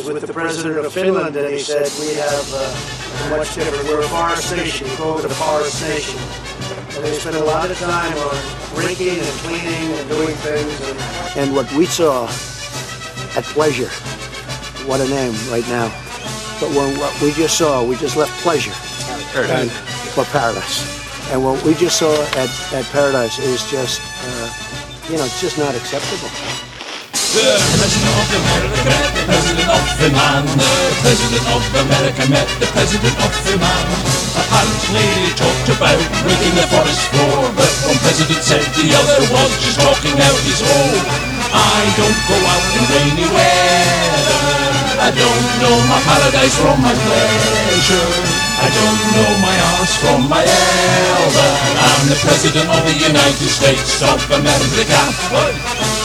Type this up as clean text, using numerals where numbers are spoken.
was with the president of Finland, and he said, we have much different. We're a forest nation. We go to the forest nation. And they spend a lot of time on drinking and cleaning and doing things. And what we saw at Pleasure, what a name right now. But what we just saw, we just left Pleasure for Paradise. And what we just saw at Paradise is just, it's just not acceptable. The President of America met the President of Finland. The President of America met the President of Finland. Apparently they talked about breaking the forest floor, but one president said the other was just talking out his hole. I don't go out in rainy weather. I don't know my paradise from my pleasure. I don't know my arse from my elbow. I'm the President of the United States of America.